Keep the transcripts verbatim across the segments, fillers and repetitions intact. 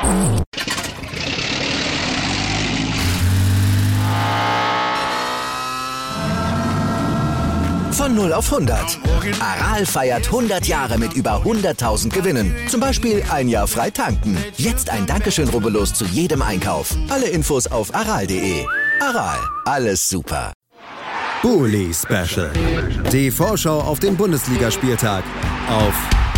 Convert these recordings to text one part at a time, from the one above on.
Von null auf hundert. Aral feiert hundert Jahre mit über hunderttausend Gewinnen. Zum Beispiel ein Jahr frei tanken. Jetzt ein Dankeschön, rubbellos zu jedem Einkauf. Alle Infos auf aral punkt de. Aral, alles super. Bully Special. Die Vorschau auf den Bundesligaspieltag auf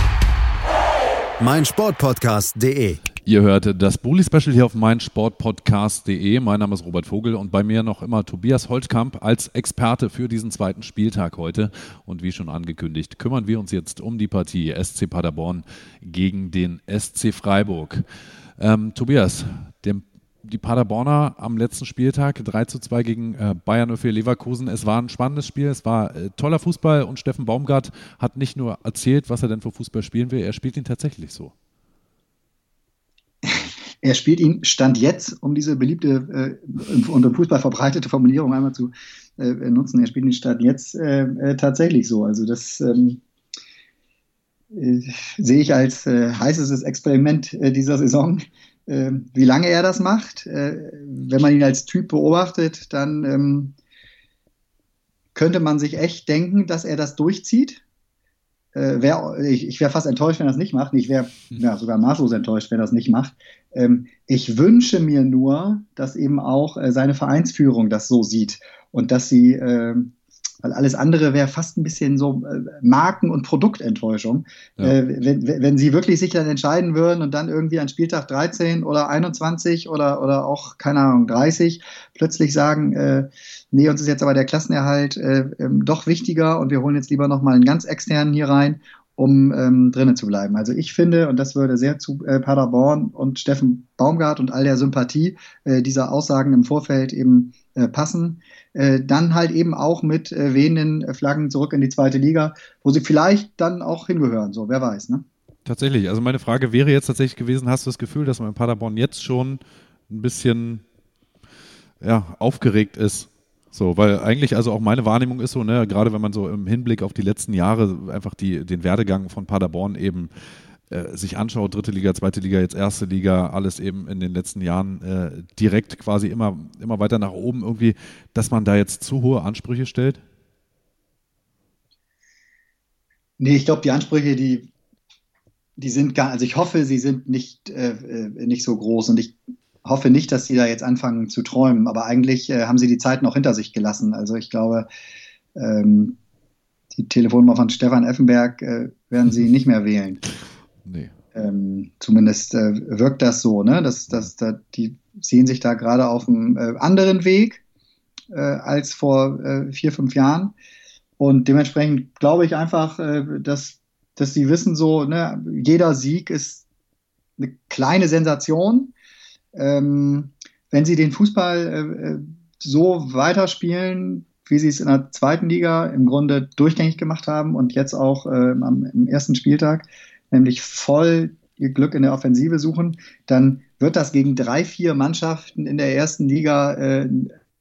meinsportpodcast punkt de. Ihr hört das Bully-Special hier auf meinsportpodcast punkt de. Mein Name ist Robert Vogel und bei mir noch immer Tobias Holtkamp als Experte für diesen zweiten Spieltag heute. Und wie schon angekündigt, kümmern wir uns jetzt um die Partie S C Paderborn gegen den S C Freiburg. Ähm, Tobias, dem, die Paderborner am letzten Spieltag drei zu zwei gegen äh, Bayern null vier Leverkusen. Es war ein spannendes Spiel, es war äh, toller Fußball und Steffen Baumgart hat nicht nur erzählt, was er denn für Fußball spielen will, er spielt ihn tatsächlich so. Er spielt ihn Stand jetzt, um diese beliebte äh, und im Fußball verbreitete Formulierung einmal zu äh, nutzen, er spielt ihn Stand jetzt äh, äh, tatsächlich so. Also das ähm, äh, sehe ich als äh, heißes Experiment äh, dieser Saison. Äh, wie lange er das macht, äh, wenn man ihn als Typ beobachtet, dann ähm, könnte man sich echt denken, dass er das durchzieht. Äh, wär, ich ich wäre fast enttäuscht, wenn er das nicht macht. Ich wäre ja, sogar maßlos enttäuscht, wenn er das nicht macht. Ähm, ich wünsche mir nur, dass eben auch äh, seine Vereinsführung das so sieht und dass sie, äh, weil alles andere wäre fast ein bisschen so äh, Marken- und Produktenttäuschung, ja. äh, wenn, wenn sie wirklich sich dann entscheiden würden und dann irgendwie an Spieltag dreizehn oder einundzwanzig oder, oder auch, keine Ahnung, dreißig plötzlich sagen, äh, nee, uns ist jetzt aber der Klassenerhalt äh, ähm, doch wichtiger und wir holen jetzt lieber nochmal einen ganz externen hier rein, um ähm, drinnen zu bleiben. Also ich finde, und das würde sehr zu äh, Paderborn und Steffen Baumgart und all der Sympathie äh, dieser Aussagen im Vorfeld eben äh, passen, äh, dann halt eben auch mit äh, wehenden Flaggen zurück in die zweite Liga, wo sie vielleicht dann auch hingehören, so, wer weiß, ne? Tatsächlich, also meine Frage wäre jetzt tatsächlich gewesen, hast du das Gefühl, dass man in Paderborn jetzt schon ein bisschen ja, aufgeregt ist? So, weil eigentlich, also auch meine Wahrnehmung ist so, ne, gerade wenn man so im Hinblick auf die letzten Jahre einfach die, den Werdegang von Paderborn eben äh, sich anschaut, dritte Liga, zweite Liga, jetzt erste Liga, alles eben in den letzten Jahren äh, direkt quasi immer, immer weiter nach oben irgendwie, dass man da jetzt zu hohe Ansprüche stellt? Nee, ich glaube, die Ansprüche, die, die sind gar, also ich hoffe, sie sind nicht, äh, nicht so groß und ich hoffe nicht, dass sie da jetzt anfangen zu träumen, aber eigentlich äh, haben sie die Zeit noch hinter sich gelassen. Also ich glaube, ähm, die Telefonnummer von Stefan Effenberg äh, werden sie nicht mehr wählen. Nee. Ähm, zumindest äh, wirkt das so, ne? dass, dass, dass die sehen sich da gerade auf einem äh, anderen Weg äh, als vor äh, vier, fünf Jahren. Und dementsprechend glaube ich einfach, äh, dass, dass sie wissen so, ne, jeder Sieg ist eine kleine Sensation. Ähm, wenn sie den Fußball äh, so weiterspielen, wie sie es in der zweiten Liga im Grunde durchgängig gemacht haben und jetzt auch äh, am, im ersten Spieltag, nämlich voll ihr Glück in der Offensive suchen, dann wird das gegen drei, vier Mannschaften in der ersten Liga äh,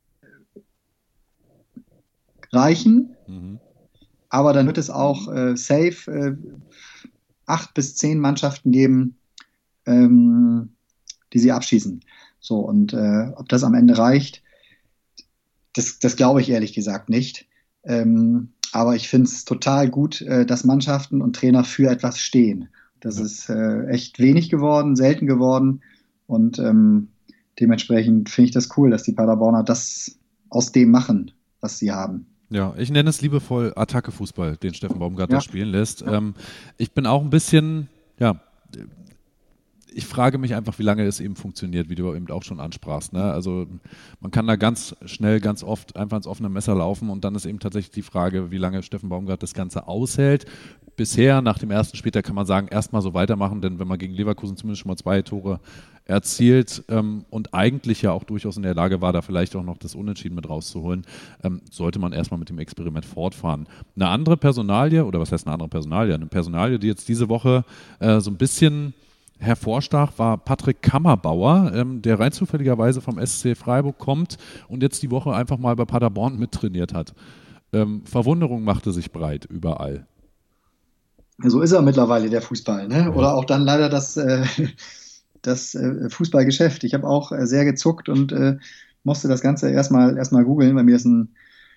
reichen. Mhm. Aber dann wird es auch äh, safe äh, acht bis zehn Mannschaften geben, ähm, die sie abschießen. So, und äh, ob das am Ende reicht, das, das glaube ich ehrlich gesagt nicht. Ähm, aber ich finde es total gut, äh, dass Mannschaften und Trainer für etwas stehen. Das ja. ist äh, echt wenig geworden, selten geworden. Und ähm, dementsprechend finde ich das cool, dass die Paderborner das aus dem machen, was sie haben. Ja, ich nenne es liebevoll Attacke-Fußball, den Steffen Baumgart ja. spielen lässt. Ja. Ähm, ich bin auch ein bisschen, ja, ich frage mich einfach, wie lange es eben funktioniert, wie du eben auch schon ansprachst. Ne? Also man kann da ganz schnell, ganz oft einfach ins offene Messer laufen und dann ist eben tatsächlich die Frage, wie lange Steffen Baumgart das Ganze aushält. Bisher, nach dem ersten Spieltag, kann man sagen, erstmal so weitermachen, denn wenn man gegen Leverkusen zumindest schon mal zwei Tore erzielt ähm, und eigentlich ja auch durchaus in der Lage war, da vielleicht auch noch das Unentschieden mit rauszuholen, ähm, sollte man erstmal mit dem Experiment fortfahren. Eine andere Personalie, oder was heißt eine andere Personalie? Eine Personalie, die jetzt diese Woche äh, so ein bisschen hervorstach, war Patrick Kammerbauer, ähm, der rein zufälligerweise vom S C Freiburg kommt und jetzt die Woche einfach mal bei Paderborn mittrainiert hat. Ähm, Verwunderung machte sich breit überall. So ist er mittlerweile, der Fußball. Ne? Oder auch dann leider das, äh, das äh, Fußballgeschäft. Ich habe auch äh, sehr gezuckt und äh, musste das Ganze erstmal erstmal googeln, weil mir das ein,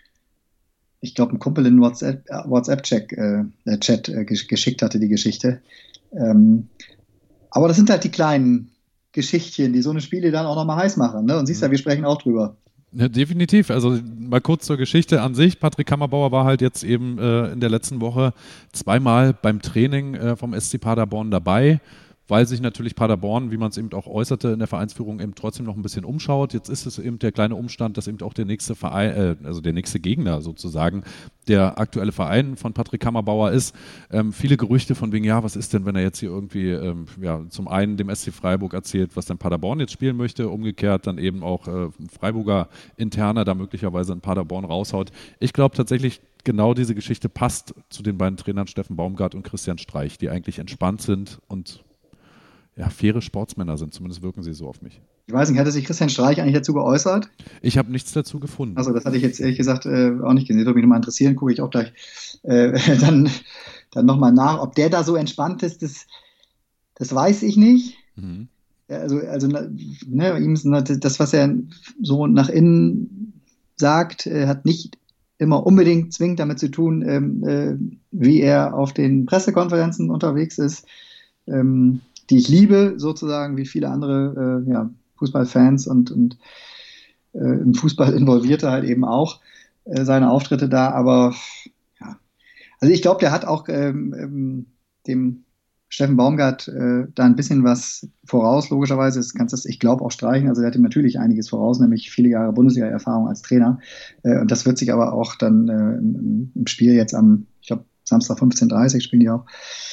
ich glaube, ein Kumpel in WhatsApp, WhatsApp-Chat äh, Chat, äh, geschickt hatte, die Geschichte. Ähm, aber das sind halt die kleinen Geschichtchen, die so eine Spiele dann auch nochmal heiß machen. Ne? Und siehst ja, wir sprechen auch drüber. Ja, definitiv. Also mal kurz zur Geschichte an sich. Patrick Kammerbauer war halt jetzt eben äh, in der letzten Woche zweimal beim Training äh, vom S C Paderborn dabei, weil sich natürlich Paderborn, wie man es eben auch äußerte, in der Vereinsführung eben trotzdem noch ein bisschen umschaut. Jetzt ist es eben der kleine Umstand, dass eben auch der nächste Verein, äh, also der nächste Gegner sozusagen, der aktuelle Verein von Patrick Kammerbauer ist. Ähm, viele Gerüchte von wegen, ja, was ist denn, wenn er jetzt hier irgendwie, ähm, ja, zum einen dem S C Freiburg erzählt, was denn Paderborn jetzt spielen möchte, umgekehrt dann eben auch äh, Freiburger Interner da möglicherweise in Paderborn raushaut. Ich glaube tatsächlich, genau diese Geschichte passt zu den beiden Trainern Steffen Baumgart und Christian Streich, die eigentlich entspannt sind und ja, faire Sportsmänner sind, zumindest wirken sie so auf mich. Ich weiß nicht, hatte sich Christian Streich eigentlich dazu geäußert? Ich habe nichts dazu gefunden. Also das hatte ich jetzt ehrlich gesagt äh, auch nicht gesehen. Das würde mich nochmal interessieren, gucke ich auch gleich äh, dann, dann nochmal nach. Ob der da so entspannt ist, das, das weiß ich nicht. Mhm. Also, also ne, ihm ist das, was er so nach innen sagt, äh, hat nicht immer unbedingt zwingend damit zu tun, ähm, äh, wie er auf den Pressekonferenzen unterwegs ist. Ähm, die ich liebe, sozusagen, wie viele andere äh, ja, Fußballfans und, und äh, im Fußball Involvierte halt eben auch äh, seine Auftritte da. Aber ja, also ich glaube, der hat auch ähm, ähm, dem Steffen Baumgart äh, da ein bisschen was voraus, logischerweise. Das kannst du, ich glaube, auch streichen. Also er hat ihm natürlich einiges voraus, nämlich viele Jahre Bundesliga-Erfahrung als Trainer. Äh, und das wird sich aber auch dann äh, im, im Spiel jetzt am, ich glaube, Samstag fünfzehn Uhr dreißig spielen die auch,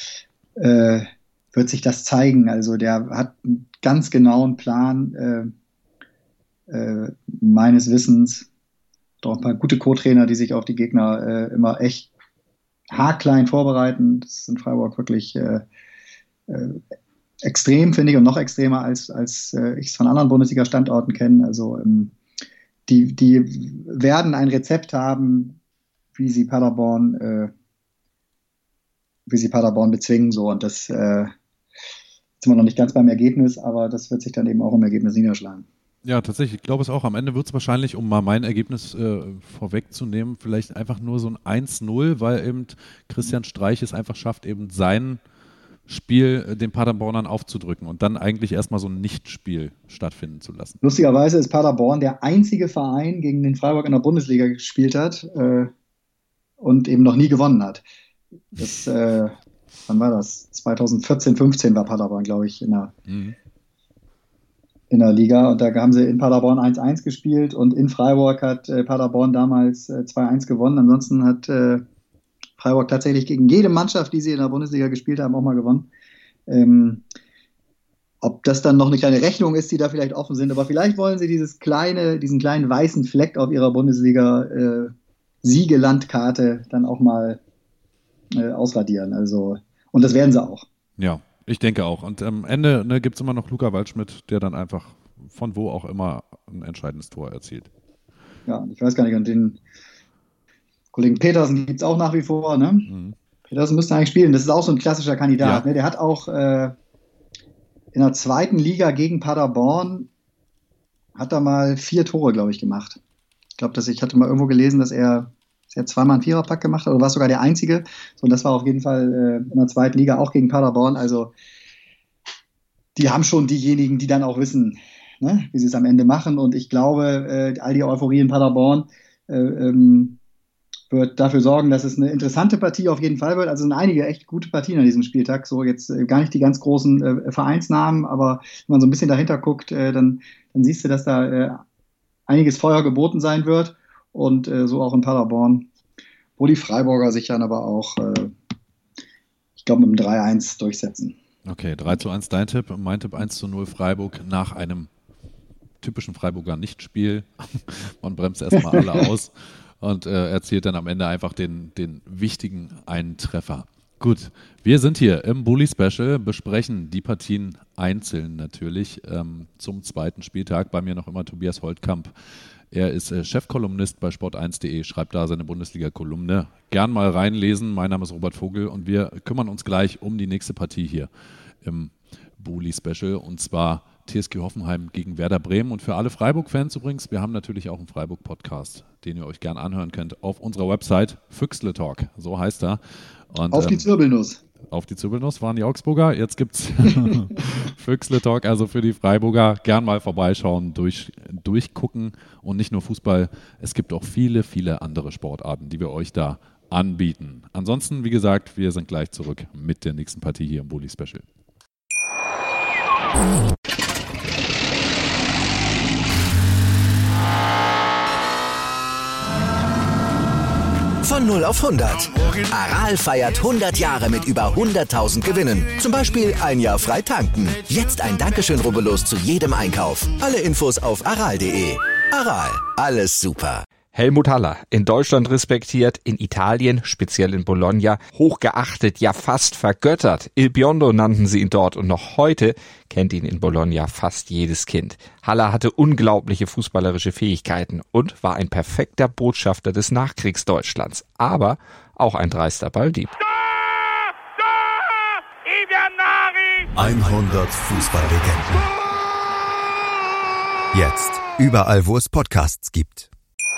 äh, wird sich das zeigen. Also der hat einen ganz genauen Plan, äh, äh, meines Wissens. Doch ein paar gute Co-Trainer, die sich auf die Gegner äh, immer echt haarklein vorbereiten. Das ist in Freiburg wirklich äh, äh, extrem, finde ich, und noch extremer, als, als äh, ich es von anderen Bundesliga-Standorten kenne. Also ähm, die, die werden ein Rezept haben, wie sie Paderborn äh, wie sie Paderborn bezwingen. So. Und das äh, sind wir noch nicht ganz beim Ergebnis, aber das wird sich dann eben auch im Ergebnis niederschlagen. Ja, tatsächlich. Ich glaube es auch. Am Ende wird es wahrscheinlich, um mal mein Ergebnis äh, vorwegzunehmen, vielleicht einfach nur so ein eins null, weil eben Christian Streich es einfach schafft, eben sein Spiel äh, den Paderbornern aufzudrücken und dann eigentlich erstmal so ein Nichtspiel stattfinden zu lassen. Lustigerweise ist Paderborn der einzige Verein, gegen den Freiburg in der Bundesliga gespielt hat äh, und eben noch nie gewonnen hat. Das, äh, wann war das? zwanzig vierzehn, fünfzehn war Paderborn, glaube ich, in der, mhm. in der Liga. Und da haben sie in Paderborn eins eins gespielt und in Freiburg hat äh, Paderborn damals äh, zwei eins gewonnen. Ansonsten hat äh, Freiburg tatsächlich gegen jede Mannschaft, die sie in der Bundesliga gespielt haben, auch mal gewonnen. Ähm, ob das dann noch eine kleine Rechnung ist, die da vielleicht offen sind, aber vielleicht wollen sie dieses kleine, diesen kleinen weißen Fleck auf ihrer Bundesliga-Siegelandkarte äh, dann auch mal Äh, ausradieren. Also, und das werden sie auch. Ja, ich denke auch. Und am Ende ne, gibt es immer noch Luca Waldschmidt, der dann einfach von wo auch immer ein entscheidendes Tor erzielt. Ja, ich weiß gar nicht, und den Kollegen Petersen gibt es auch nach wie vor. Ne? Mhm. Petersen müsste eigentlich spielen. Das ist auch so ein klassischer Kandidat. Ja. Ne? Der hat auch äh, in der zweiten Liga gegen Paderborn hat er mal vier Tore, glaube ich, gemacht. Ich glaube, dass ich hatte mal irgendwo gelesen, dass er Er hat zweimal einen Viererpack gemacht, oder war sogar der Einzige. So, und das war auf jeden Fall äh, in der zweiten Liga auch gegen Paderborn. Also die haben schon diejenigen, die dann auch wissen, ne, wie sie es am Ende machen. Und ich glaube, äh, all die Euphorie in Paderborn äh, ähm, wird dafür sorgen, dass es eine interessante Partie auf jeden Fall wird. Also sind einige echt gute Partien an diesem Spieltag. So jetzt äh, gar nicht die ganz großen äh, Vereinsnamen, aber wenn man so ein bisschen dahinter guckt, äh, dann, dann siehst du, dass da äh, einiges Feuer geboten sein wird. Und äh, so auch in Paderborn, wo die Freiburger sich dann aber auch, äh, ich glaube, mit einem drei eins durchsetzen. Okay, drei zu eins dein Tipp, mein Tipp eins zu null Freiburg nach einem typischen Freiburger Nichtspiel. Man bremst erstmal alle aus und äh, erzielt dann am Ende einfach den, den wichtigen einen Treffer. Gut, wir sind hier im Bully Special, besprechen die Partien einzeln natürlich ähm, zum zweiten Spieltag. Bei mir noch immer Tobias Holtkamp. Er ist äh, Chefkolumnist bei sport eins punkt de, schreibt da seine Bundesliga-Kolumne. Gern mal reinlesen. Mein Name ist Robert Vogel und wir kümmern uns gleich um die nächste Partie hier im Bully-Special und zwar T S G Hoffenheim gegen Werder Bremen. Und für alle Freiburg-Fans übrigens, wir haben natürlich auch einen Freiburg-Podcast, den ihr euch gern anhören könnt auf unserer Website Füchsle Talk, so heißt er. Und, auf die ähm, Zirbelnuss. Auf die Zirbelnuss waren die Augsburger, jetzt gibt's Füchsle Talk, also für die Freiburger gern mal vorbeischauen, durch, durchgucken und nicht nur Fußball, es gibt auch viele, viele andere Sportarten, die wir euch da anbieten. Ansonsten, wie gesagt, wir sind gleich zurück mit der nächsten Partie hier im Bully Special. Von null auf hundert. Aral feiert hundert Jahre mit über hunderttausend Gewinnen. Zum Beispiel ein Jahr frei tanken. Jetzt ein Dankeschön, rubbellos zu jedem Einkauf. Alle Infos auf aral punkt de. Aral, alles super. Helmut Haller, in Deutschland respektiert, in Italien, speziell in Bologna, hochgeachtet, ja fast vergöttert. Il Biondo nannten sie ihn dort und noch heute kennt ihn in Bologna fast jedes Kind. Haller hatte unglaubliche fußballerische Fähigkeiten und war ein perfekter Botschafter des Nachkriegsdeutschlands, aber auch ein dreister Balldieb. hundert Fußballlegenden. Jetzt überall, wo es Podcasts gibt.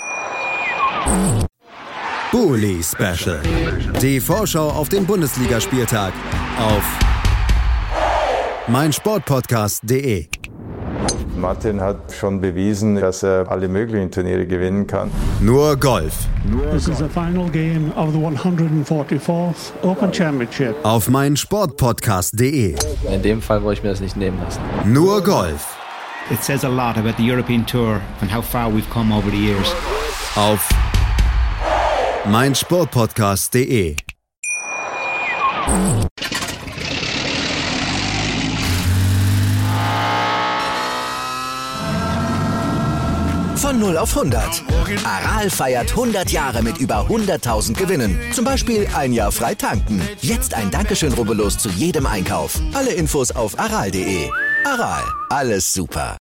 Bully Special. Die Vorschau auf den Bundesligaspieltag auf meinsportpodcast punkt de. Martin hat schon bewiesen, dass er alle möglichen Turniere gewinnen kann. Nur Golf. This is the final game of the one hundred forty-fourth Open Championship. Auf meinsportpodcast punkt de. In dem Fall wollte ich mir das nicht nehmen lassen. Nur Golf. It says a lot about the European Tour and how far we've come over the years. Auf meinsportpodcast punkt de. Von null auf hundert. Aral feiert hundert Jahre mit über hunderttausend Gewinnen. Zum Beispiel ein Jahr frei tanken. Jetzt ein Dankeschön, rubbellos zu jedem Einkauf. Alle Infos auf aral punkt de. Aral, alles super.